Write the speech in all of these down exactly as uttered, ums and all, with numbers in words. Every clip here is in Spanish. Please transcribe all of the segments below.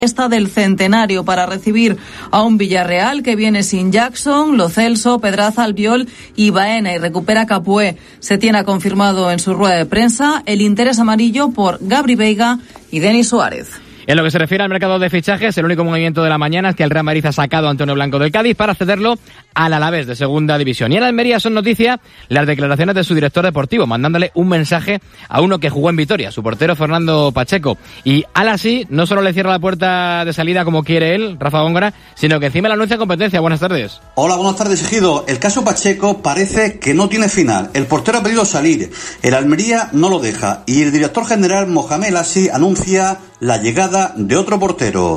Esta del centenario para recibir a un Villarreal que viene sin Jackson, Lo Celso, Pedraza, Albiol y Baena y recupera Capué. Setién ha confirmado en su rueda de prensa el interés amarillo por Gabri Veiga y Denis Suárez. En lo que se refiere al mercado de fichajes, el único movimiento de la mañana es que el Real Madrid ha sacado a Antonio Blanco del Cádiz para cederlo al Alavés de segunda división. Y en Almería son noticia las declaraciones de su director deportivo, mandándole un mensaje a uno que jugó en Vitoria, su portero Fernando Pacheco. Y al así, no solo le cierra la puerta de salida como quiere él, Rafa Góngora, sino que encima le anuncia competencia. Buenas tardes. Hola, buenas tardes, Ejido. El caso Pacheco parece que no tiene final. El portero ha pedido salir, el Almería no lo deja y el director general Mohamed El Assi anuncia la llegada de otro portero.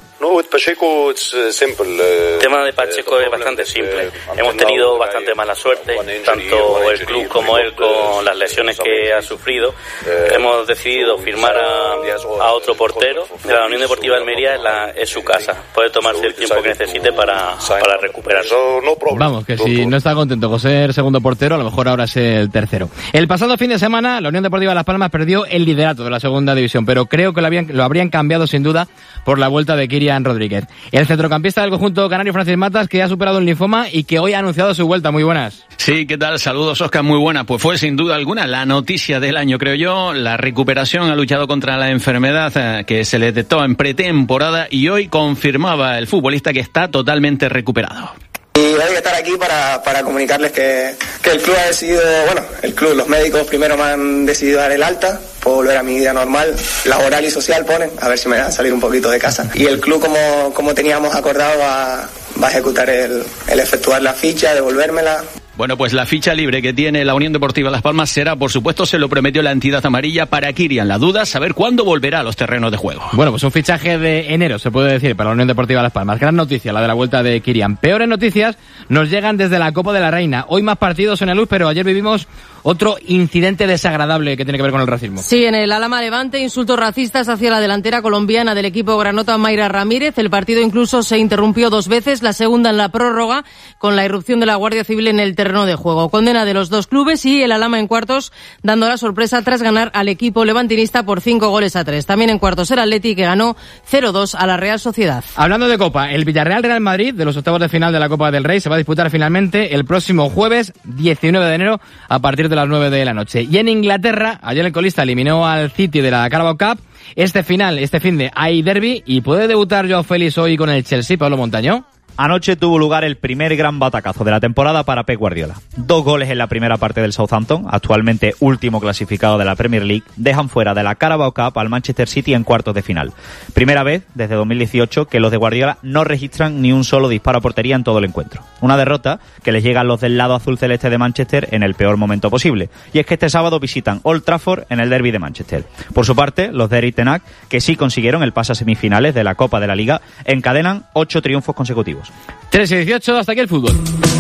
El tema de Pacheco es bastante simple. Hemos tenido bastante mala suerte, tanto el club como él, con las lesiones que ha sufrido. Hemos decidido firmar a, a otro portero. La Unión Deportiva de Almería es, la, es su casa. Puede tomarse el tiempo que necesite para, para recuperarse. Vamos, que si no está contento con ser segundo portero, a lo mejor ahora es el tercero. El pasado fin de semana, la Unión Deportiva de Las Palmas perdió el liderato de la segunda división, pero creo que lo, habían, lo habrían cambiado sin duda por la vuelta de Kyrian Rodríguez. El centrocampista del conjunto canario, Francis Matas, que ha superado el linfoma y que hoy ha anunciado su vuelta. Muy buenas. Sí, ¿qué tal? Saludos, Óscar, muy buenas. Pues fue sin duda alguna la noticia del año, creo yo. La recuperación, ha luchado contra la enfermedad eh, que se le detectó en pretemporada y hoy confirmaba el futbolista que está totalmente recuperado. Y hoy voy a estar aquí para, para comunicarles que, que el club ha decidido, bueno, el club, los médicos primero me han decidido dar el alta, puedo volver a mi vida normal, laboral y social ponen, a ver si me va a salir un poquito de casa. Y el club, como, como teníamos acordado, va, va a ejecutar el, el efectuar la ficha, devolvérmela. Bueno, pues la ficha libre que tiene la Unión Deportiva Las Palmas será, por supuesto, se lo prometió la entidad amarilla para Kyrian. La duda, saber cuándo volverá a los terrenos de juego. Bueno, pues un fichaje de enero, se puede decir, para la Unión Deportiva Las Palmas. Gran noticia, la de la vuelta de Kyrian. Peores noticias nos llegan desde la Copa de la Reina. Hoy más partidos en el Luz, pero ayer vivimos otro incidente desagradable que tiene que ver con el racismo. Sí, en el Alhama Levante, insultos racistas hacia la delantera colombiana del equipo granota, Mayra Ramírez. El partido incluso se interrumpió dos veces, la segunda en la prórroga, con la irrupción de la Guardia Civil en el terreno de juego. Condena de los dos clubes y el Alhama en cuartos, dando la sorpresa tras ganar al equipo levantinista por cinco goles a tres. También en cuartos el Atleti, que ganó cero dos a la Real Sociedad. Hablando de Copa, el Villarreal-Real Madrid, de los octavos de final de la Copa del Rey, se va a disputar finalmente el próximo jueves diecinueve de enero a partir de las nueve de la noche. Y en Inglaterra, ayer el colista eliminó al City de la Carabao Cup. Este final, este fin de hay derbi y puede debutar Joao Félix hoy con el Chelsea, Pablo Montañó. Anoche tuvo lugar el primer gran batacazo de la temporada para Pep Guardiola. Dos goles en la primera parte del Southampton, actualmente último clasificado de la Premier League, dejan fuera de la Carabao Cup al Manchester City en cuartos de final. Primera vez desde dos mil dieciocho que los de Guardiola no registran ni un solo disparo a portería en todo el encuentro. Una derrota que les llega a los del lado azul celeste de Manchester en el peor momento posible. Y es que este sábado visitan Old Trafford en el derbi de Manchester. Por su parte, los de Erik ten Hag, que sí consiguieron el pase a semifinales de la Copa de la Liga, encadenan ocho triunfos consecutivos. tres y dieciocho, hasta aquí el fútbol.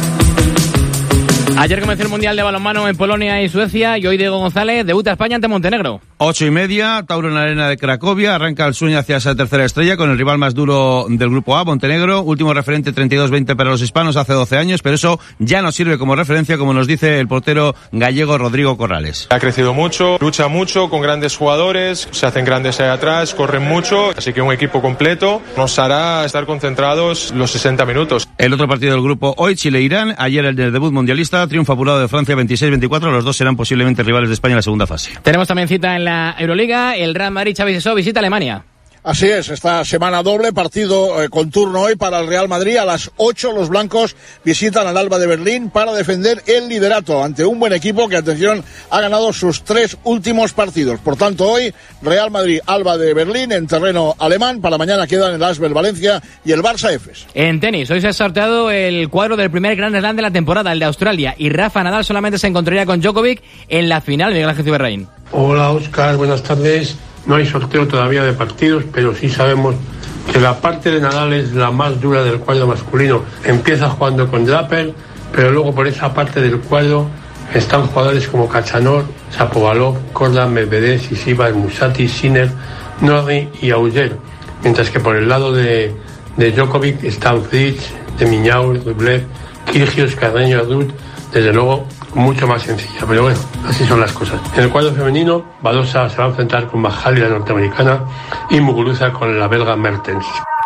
Ayer comenzó el Mundial de Balonmano en Polonia y Suecia y hoy Diego González debuta España ante Montenegro. Ocho y media, Tauro en la arena de Cracovia, arranca el sueño hacia esa tercera estrella con el rival más duro del grupo A, Montenegro, último referente treinta y dos veinte para los hispanos hace doce años, pero eso ya no sirve como referencia, como nos dice el portero gallego Rodrigo Corrales. Ha crecido mucho, lucha mucho con grandes jugadores, se hacen grandes ahí atrás, corren mucho, así que un equipo completo nos hará estar concentrados los sesenta minutos. El otro partido del grupo hoy, Chile-Irán, ayer el del debut mundialista, triunfo apurado de Francia veintiséis veinticuatro, los dos serán posiblemente rivales de España en la segunda fase. Tenemos también cita en la Euroliga, el Real Madrid Xavi Sesó visita Alemania. Así es, esta semana doble, partido eh, con turno hoy para el Real Madrid. A las ocho los blancos visitan al Alba de Berlín para defender el liderato ante un buen equipo que, atención, ha ganado sus tres últimos partidos. Por tanto, hoy Real Madrid, Alba de Berlín en terreno alemán. Para mañana quedan el Asbel Valencia y el Barça Efes. En tenis, hoy se ha sorteado el cuadro del primer Grand Slam de la temporada, el de Australia, y Rafa Nadal solamente se encontraría con Djokovic en la final. Miguel Ángel Ciberraín. Hola, Óscar, buenas tardes. No hay sorteo todavía de partidos, pero sí sabemos que la parte de Nadal es la más dura del cuadro masculino. Empieza jugando con Draper, pero luego por esa parte del cuadro están jugadores como Kachanov, Shapovalov, Korda, Medvedev, Sisibas, Musati, Sinner, Norrie y Auger. Mientras que por el lado de, de Djokovic están Fritz, de Miñaur, Rublev, Kyrgios, Carreño, Ruud, desde luego mucho más sencilla, pero bueno, así son las cosas. En el cuadro femenino, Badosa se va a enfrentar con Mahali, la norteamericana, y Muguruza con la belga Mertens.